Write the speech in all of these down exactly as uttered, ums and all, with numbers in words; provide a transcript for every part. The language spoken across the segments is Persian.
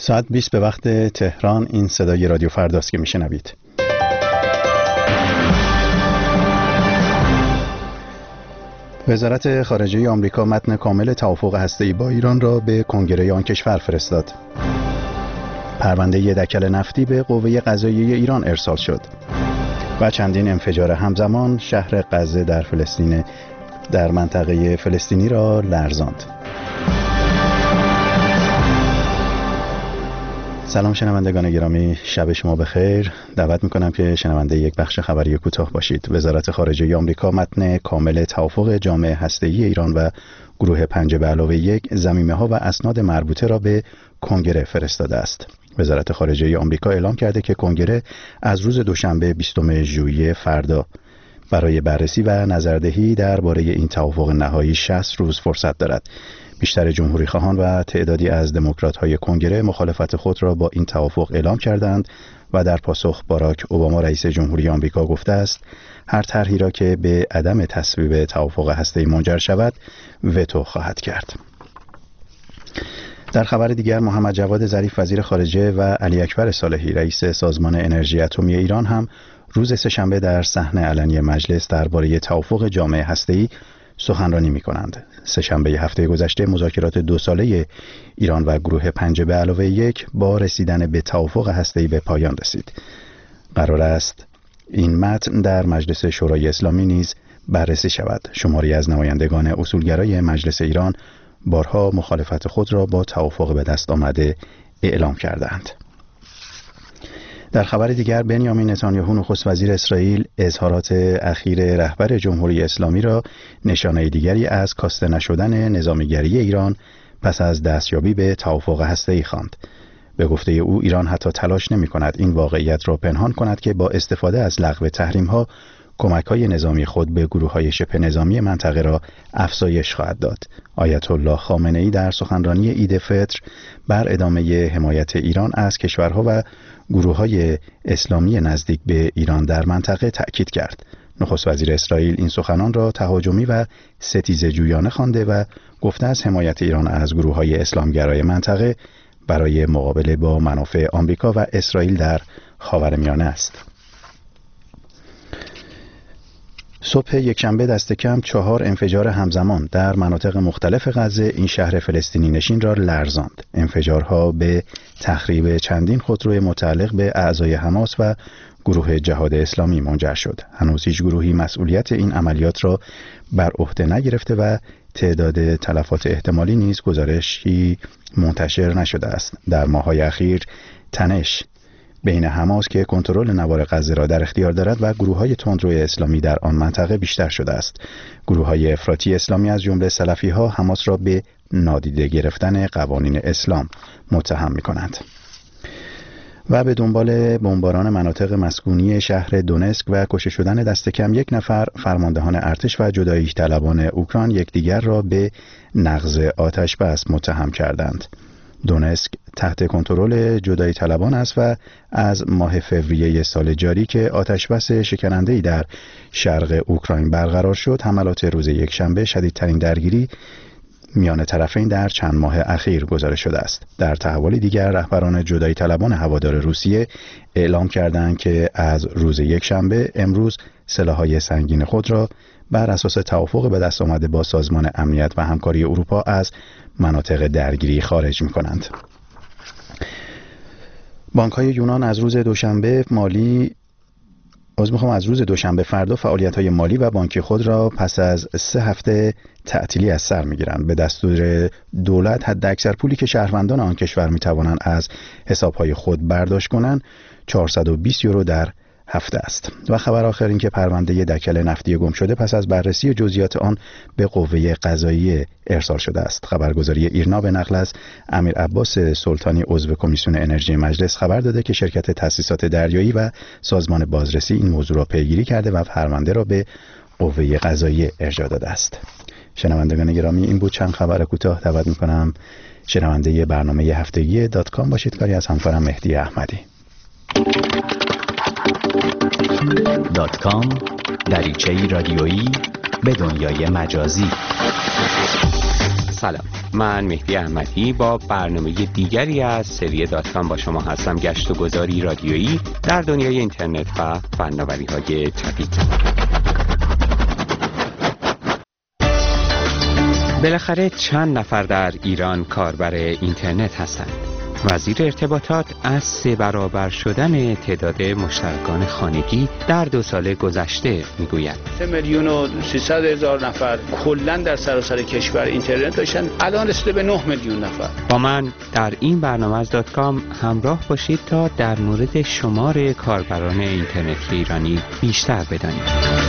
ساعت بیست به وقت تهران. این صدای رادیو فرداست که میشنوید. وزارت خارجه آمریکا متن کامل توافق هسته‌ای با ایران را به کنگره آن کشور فرستاد. پرونده دکل نفتی به قوه قضاییه ایران ارسال شد و چندین انفجار همزمان شهر غزه در فلسطین در منطقه فلسطینی را لرزاند. سلام شنوندگان گرامی، شب شما بخیر. دعوت میکنم که شنونده یک بخش خبری کوتاه باشید. وزارت خارجه آمریکا متن کامل توافق جامع هسته‌ای ایران و گروه پنج به علاوه یک ضمیمه‌ها و اسناد مربوطه را به کنگره فرستاده است. وزارت خارجه آمریکا اعلام کرده که کنگره از روز دوشنبه بیستم ژوئیه فردا برای بررسی و نظردهی درباره این توافق نهایی شصت روز فرصت دارد. بیشتر جمهوری خواهان و تعدادی از دموکرات‌های کنگره مخالفت خود را با این توافق اعلام کردند و در پاسخ باراک اوباما رئیس جمهوری آمریکا گفته است هر طرحی را که به عدم تصویب توافق هسته‌ای منجر شود وتو خواهد کرد. در خبر دیگر محمد جواد ظریف وزیر خارجه و علی اکبر صالحی رئیس سازمان انرژی اتمی ایران هم روز سه‌شنبه در صحن علنی مجلس درباره توافق جامع هسته‌ای سخنرانی می‌کنند. سه‌شنبه هفته گذشته مذاکرات دو ساله ایران و گروه پنج به علاوه یک با رسیدن به توافق هسته‌ای به پایان رسید. قرار است این متن در مجلس شورای اسلامی نیز بررسی شود. شماری از نمایندگان اصولگرای مجلس ایران بارها مخالفت خود را با توافق به دست آمده اعلام کردند. در خبر دیگر بنیامین نتانیاهو نخست وزیر اسرائیل اظهارات اخیر رهبر جمهوری اسلامی را نشانه دیگری از کاسته نشدن نظامیگری ایران پس از دستیابی به توافق هسته‌ای خواند. به گفته او ایران حتی تلاش نمی‌کند این واقعیت را پنهان کند که با استفاده از لغو تحریم‌ها کمک‌های نظامی خود به گروه‌های شبه نظامی منطقه را افزایش خواهد داد. آیت الله خامنه‌ای در سخنرانی عید فطر بر ادامه حمایت ایران از کشورها و گروه‌های اسلامی نزدیک به ایران در منطقه تأکید کرد. نخست وزیر اسرائیل این سخنان را تهاجمی و ستیزه جویانه خوانده و گفته از حمایت ایران از گروه‌های اسلامگرای منطقه برای مقابله با منافع آمریکا و اسرائیل در خاورمیانه است. صبح یکشنبه دست کم چهار انفجار همزمان در مناطق مختلف غزه این شهر فلسطینی نشین را لرزاند. انفجارها به تخریب چندین خودروی متعلق به اعضای حماس و گروه جهاد اسلامی منجر شد. هنوز هیچ گروهی مسئولیت این عملیات را بر عهده نگرفته و تعداد تلفات احتمالی نیز گزارشی منتشر نشده است. در ماه‌های اخیر تنش بین حماس که کنترل نوار غزه را در اختیار دارد و گروه‌های تندروی اسلامی در آن منطقه بیشتر شده است. گروه‌های افراطی اسلامی از جمله سلفی‌ها حماس را به نادیده گرفتن قوانین اسلام متهم می‌کنند. و به دنبال بمباران مناطق مسکونی شهر دونسک و کشته شدن دست کم یک نفر، فرماندهان ارتش و جدایی طلبان اوکراین یکدیگر را به نقض آتش بس متهم کردند. دونسک تحت کنترل جدایی طلبان است و از ماه فوریه سال جاری که آتشبس شکننده‌ای در شرق اوکراین برقرار شد، حملات روز یکشنبه شدیدترین درگیری میان طرفین در چند ماه اخیر گزارش شده است. در تحولی دیگر رهبران جدایی طلبان هوادار روسیه اعلام کردند که از روز یکشنبه امروز سلاح‌های سنگین خود را بر اساس توافق به دست آمده با سازمان امنیت و همکاری اروپا از مناطق درگیری خارج می‌کنند. بانک‌های یونان از روز دوشنبه مالی از میخوام از روز دوشنبه فردا فعالیت‌های مالی و بانکی خود را پس از سه هفته تعطیلی از سر می‌گیرند. به دستور دولت حداکثر پولی که شهروندان آن کشور می‌توانند از حساب‌های خود برداشت کنند چهارصد و بیست یورو در هفته است. و خبر آخر این که پرونده دکل نفتی گم شده پس از بررسی جزئیات آن به قوه قضاییه ارسال شده است. خبرگزاری ایرنا به نقل از امیر عباس سلطانی عضو کمیسیون انرژی مجلس خبر داده که شرکت تأسیسات دریایی و سازمان بازرسی این موضوع را پیگیری کرده و پرونده را به قوه قضاییه ارجاع داده است. شنوندگان گرامی، این بود چند خبر کوتاه. دعوت می‌کنم شنونده برنامه هفتگی دات کام باشید. کاری از همکارم مهدی احمدی. دات کام دریچه‌ای رادیویی به دنیای مجازی. سلام، من مهدی احمدی با برنامه دیگری از سری دات کام با شما هستم. گشت و گذاری رادیویی در دنیای اینترنت و فناوری‌های جدید. بالاخره چند نفر در ایران کاربر اینترنت هستند؟ وزیر ارتباطات از سه برابر شدن تعداد مشترکان خانگی در دو سال گذشته میگوید. سه میلیون و سیصد هزار نفر کلاً در سراسر کشور اینترنت داشتن، الان رسیده به نه میلیون نفر. با من در این برنامه از دات کام همراه باشید تا در مورد شمار کاربران اینترنتی ایرانی بیشتر بدانیم.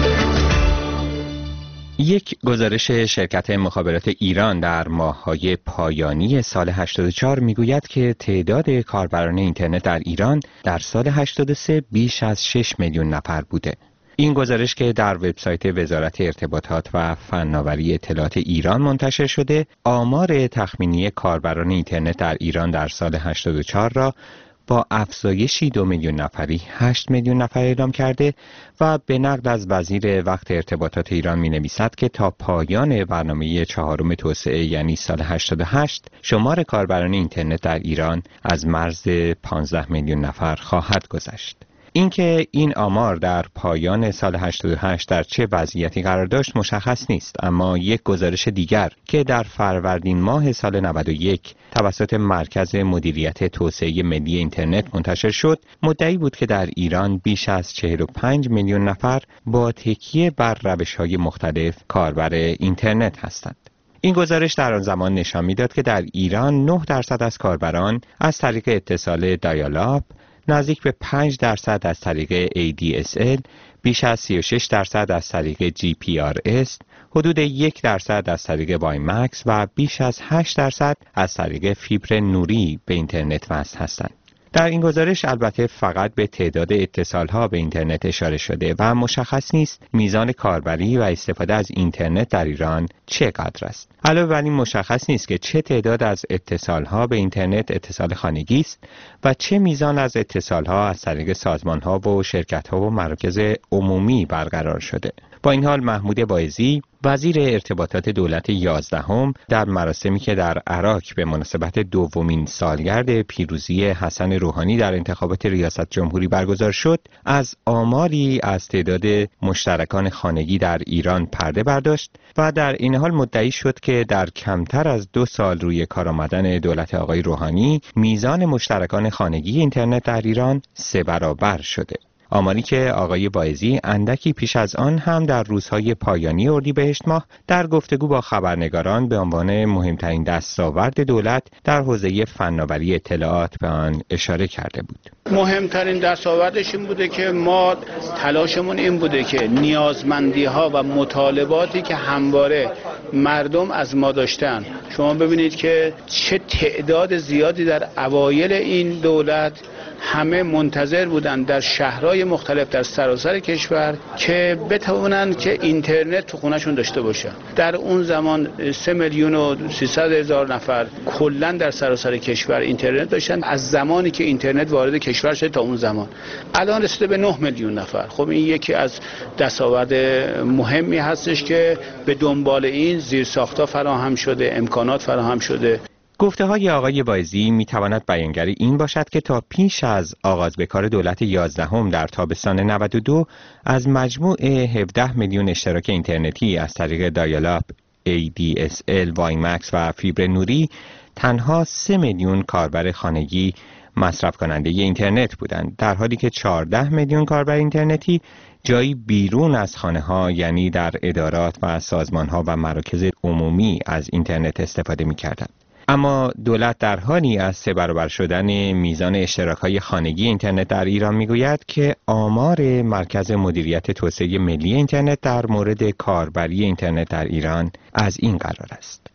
یک گزارش شرکت مخابرات ایران در ماه‌های پایانی سال هشتاد و چهار میگوید که تعداد کاربران اینترنت در ایران در سال هشتاد و سه بیش از شش میلیون نفر بوده. این گزارش که در وبسایت وزارت ارتباطات و فناوری اطلاعات ایران منتشر شده، آمار تخمینی کاربران اینترنت در ایران در سال هشتاد و چهار را با افزایشی دو میلیون نفری هشت میلیون نفر اعلام کرده و به نقل از وزیر وقت ارتباطات ایران می نویسد که تا پایان برنامه چهارم توسعه یعنی سال هشتاد و هشت شمار کاربران اینترنت در ایران از مرز پانزده میلیون نفر خواهد گذشت. اینکه این آمار در پایان سال هشتاد و هشت در چه وضعیتی قرار داشت مشخص نیست، اما یک گزارش دیگر که در فروردین ماه سال نود و یک توسط مرکز مدیریت توسعه ملی اینترنت منتشر شد، مدعی بود که در ایران بیش از چهل و پنج میلیون نفر با تکیه بر روش‌های مختلف کاربر اینترنت هستند. این گزارش در آن زمان نشان می‌داد که در ایران نه درصد از کاربران از طریق اتصال دایال-آپ، نزدیک به پنج درصد از طریق ای دی اس ال، بیش از سی و شش درصد از طریق جی پی آر اس، حدود یک درصد از طریق وای مکس و بیش از هشت درصد از طریق فیبر نوری به اینترنت وصل هستند. در این گزارش البته فقط به تعداد اتصال‌ها به اینترنت اشاره شده و مشخص نیست میزان کاربری و استفاده از اینترنت در ایران چقدر است. علاوه بر این مشخص نیست که چه تعداد از اتصال‌ها به اینترنت اتصال خانگی است و چه میزان از اتصال‌ها از طریق سازمان‌ها و شرکت‌ها و مراکز عمومی برقرار شده. با این حال محمود واعظی وزیر ارتباطات دولت یازدهم در مراسمی که در عراق به مناسبت دومین سالگرد پیروزی حسن روحانی در انتخابات ریاست جمهوری برگزار شد، از آماری از تعداد مشترکان خانگی در ایران پرده برداشت و در این حال مدعی شد که در کمتر از دو سال روی کار آمدن دولت آقای روحانی میزان مشترکان خانگی اینترنت در ایران سه برابر شده. آماری که آقای واعظی اندکی پیش از آن هم در روزهای پایانی اردیبهشت ماه در گفتگو با خبرنگاران به عنوان مهمترین دستاورد دولت در حوزه فناوری اطلاعات به آن اشاره کرده بود. مهمترین دستاوردش این بوده که ما تلاشمون این بوده که نیازمندی ها و مطالباتی که همواره مردم از ما داشتن، شما ببینید که چه تعداد زیادی در اوایل این دولت همه منتظر بودن در شهرهای مختلف در سراسر کشور که بتونن که اینترنت تو خونهشون داشته باشن. در اون زمان سه میلیون و سیصد هزار نفر کلاً در سراسر کشور اینترنت داشتن از زمانی که اینترنت وارد کشور شد تا اون زمان. الان رسیده به نه میلیون نفر. خب این یکی از دستاورد مهمی هستش که به دنبال این زیرساخت‌ها فراهم شده، امکانات فراهم شده. گفته های آقای واعظی می تواند بیانگر این باشد که تا پیش از آغاز به کار دولت یازدهم در تابستان نود و دو از مجموع هفده میلیون اشتراک اینترنتی از طریق دایال-آپ، ای دی اس ال، وای مکس و فیبر نوری تنها سه میلیون کاربر خانگی مصرف کننده اینترنت بودند، در حالی که چهارده میلیون کاربر اینترنتی جایی بیرون از خانه ها یعنی در ادارات و سازمان ها و مراکز عمومی از اینترنت استفاده می کردند. اما دولت در حالی از سه برابر شدن میزان اشتراک‌های خانگی اینترنت در ایران میگوید که آمار مرکز مدیریت توسعه ملی اینترنت در مورد کاربری اینترنت در ایران از این قرار است.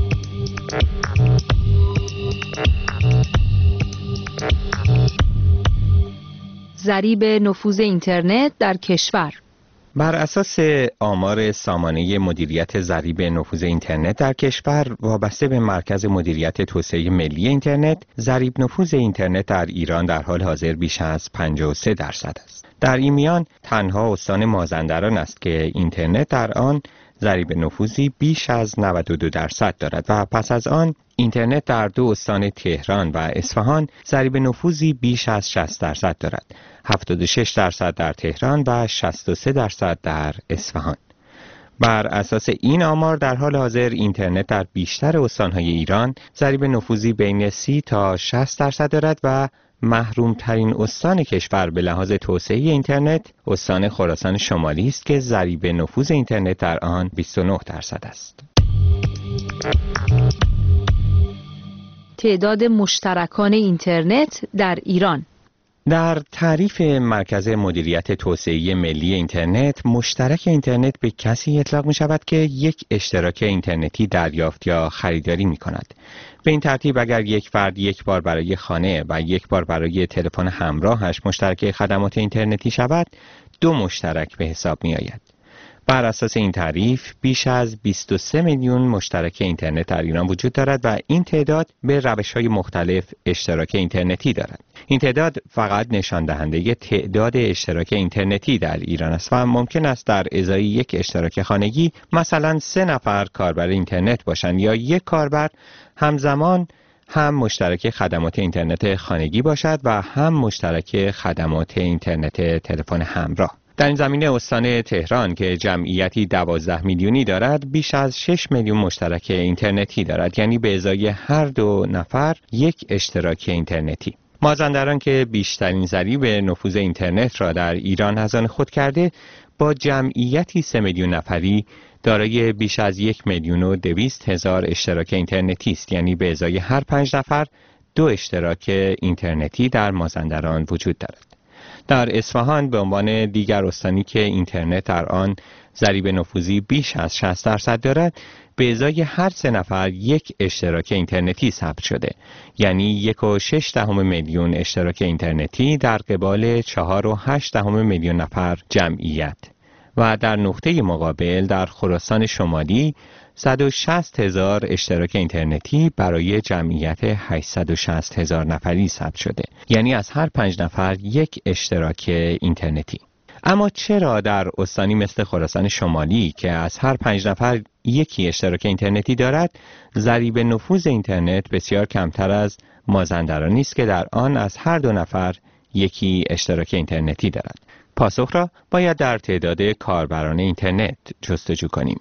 ضریب نفوذ اینترنت در کشور. بر اساس آمار سامانه مدیریت ضریب نفوذ اینترنت در کشور وابسته به مرکز مدیریت توسعه ملی اینترنت، ضریب نفوذ اینترنت در ایران در حال حاضر بیش از پنجاه و سه درصد است. در این میان تنها استان مازندران است که اینترنت در آن ضریب نفوذی بیش از نود و دو درصد دارد و پس از آن اینترنت در دو استان تهران و اصفهان ضریب نفوذی بیش از شصت درصد دارد. هفتاد و شش درصد در تهران و شصت و سه درصد در اصفهان. بر اساس این آمار در حال حاضر اینترنت در بیشتر استان‌های ایران ضریب نفوذی بین سی تا شصت درصد دارد و محروم ترین استان کشور به لحاظ توسعه اینترنت استان خراسان شمالی است که ضریب نفوذ اینترنت در آن بیست و نه درصد است. تعداد مشترکان اینترنت در ایران. در تعریف مرکز مدیریت توسعه ملی اینترنت، مشترک اینترنت به کسی اطلاق می شود که یک اشتراک اینترنتی دریافت یا خریداری می کند. به این ترتیب اگر یک فرد یک بار برای خانه و یک بار برای تلفن همراهش مشترک خدمات اینترنتی شود، دو مشترک به حساب می آید. بر اساس این تعریف بیش از بیست و سه میلیون مشترک اینترنت در ایران وجود دارد و این تعداد به روش‌های مختلف اشتراک اینترنتی دارد. این تعداد فقط نشان دهنده تعداد اشتراک اینترنتی در ایران است و ممکن است در ازای یک اشتراک خانگی مثلا سه نفر کاربر اینترنت باشند یا یک کاربر همزمان هم مشترک خدمات اینترنت خانگی باشد و هم مشترک خدمات اینترنت تلفن همراه. در این زمینه استان تهران که جمعیتی دوازده میلیونی دارد بیش از شش میلیون مشترک اینترنتی دارد، یعنی به ازای هر دو نفر یک اشتراک اینترنتی. مازندران که بیشترین ضریب نفوذ اینترنت را در ایران از آن خود کرده با جمعیتی سه میلیون نفری دارای بیش از یک میلیون و دویست هزار اشتراک اینترنتی است، یعنی به ازای هر پنج نفر دو اشتراک اینترنتی در مازندران وجود دارد. در اصفهان به عنوان دیگر استانی که اینترنت در آن ضریب نفوذی بیش از شصت درصد دارد، به ازای هر سه نفر یک اشتراک اینترنتی ثبت شده، یعنی یک و شش دهم میلیون اشتراک اینترنتی در قبال چهار و هشت دهم میلیون نفر جمعیت. و در نقطه مقابل در خراسان شمالی صد و شصت هزار اشتراک اینترنتی برای جمعیت هشتصد و شصت هزار نفری ثبت شده، یعنی از هر پنج نفر یک اشتراک اینترنتی. اما چرا در استانی مثل خراسان شمالی که از هر پنج نفر یکی اشتراک اینترنتی دارد، ضریب نفوذ اینترنت بسیار کمتر از مازندران است که در آن از هر دو نفر یکی اشتراک اینترنتی دارد؟ پاسخ را باید در تعداد کاربران اینترنت جستجو کنیم.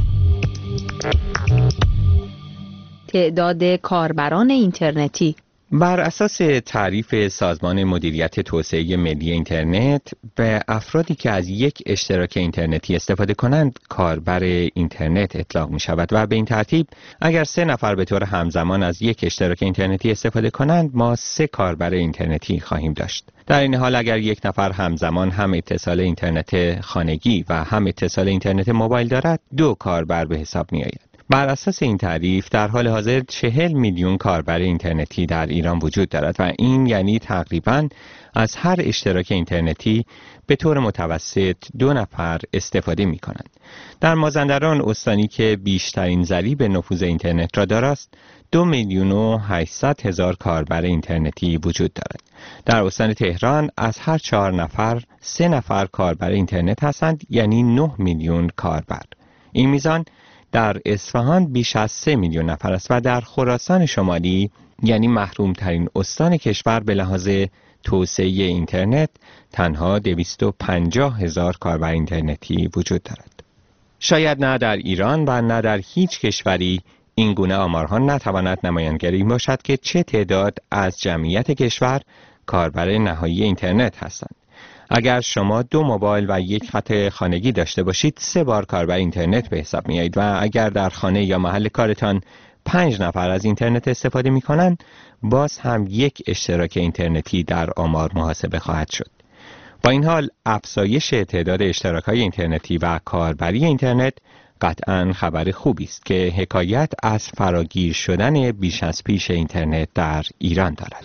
تعداد کاربران اینترنتی. بر اساس تعریف سازمان مدیریت توسعه ملی اینترنت، به افرادی که از یک اشتراک اینترنتی استفاده کنند کاربر اینترنت اطلاق می شود و به این ترتیب اگر سه نفر به طور همزمان از یک اشتراک اینترنتی استفاده کنند ما سه کاربر اینترنتی خواهیم داشت. در این حال اگر یک نفر همزمان هم اتصال اینترنت خانگی و هم اتصال اینترنت موبایل دارد دو کاربر به حساب می آید. بر اساس این تعریف در حال حاضر چهل میلیون کاربر اینترنتی در ایران وجود دارد و این یعنی تقریباً از هر اشتراک اینترنتی به طور متوسط دو نفر استفاده می کنند. در مازندران استانی که بیشترین ضریب نفوذ اینترنت را دارد، دو میلیون و هشتصد هزار کاربر اینترنتی وجود دارد. در استان تهران از هر چهار نفر سه نفر کاربر اینترنت هستند، یعنی نه میلیون کاربر. این میزان در اصفهان بیش از سه میلیون نفر است و در خراسان شمالی یعنی محروم ترین استان کشور به لحاظ توسعه اینترنت تنها دویست و پنجاه هزار کاربر اینترنتی وجود دارد. شاید نه در ایران و نه در هیچ کشوری این گونه آمارها نتواند نمایانگر این باشد که چه تعداد از جمعیت کشور کاربر نهایی اینترنت هستند. اگر شما دو موبایل و یک خط خانگی داشته باشید سه بار کاربر اینترنت به حساب می آیید و اگر در خانه یا محل کارتان پنج نفر از اینترنت استفاده می کنند باز هم یک اشتراک اینترنتی در آمار محاسبه خواهد شد. با این حال افزایش تعداد اشتراک‌های اینترنتی و کاربری اینترنت قطعاً خبر خوبی است که حکایت از فراگیر شدن بیش از پیش اینترنت در ایران دارد.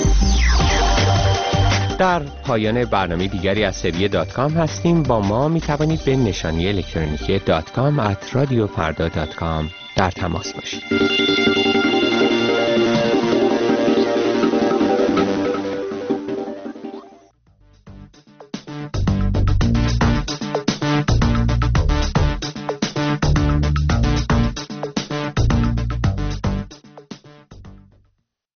در پایان برنامه دیگری از سری دات کام هستیم. با ما می توانید به نشانی الکترونیکی دات کام ات رادیو فردا دات کام در تماس باشید.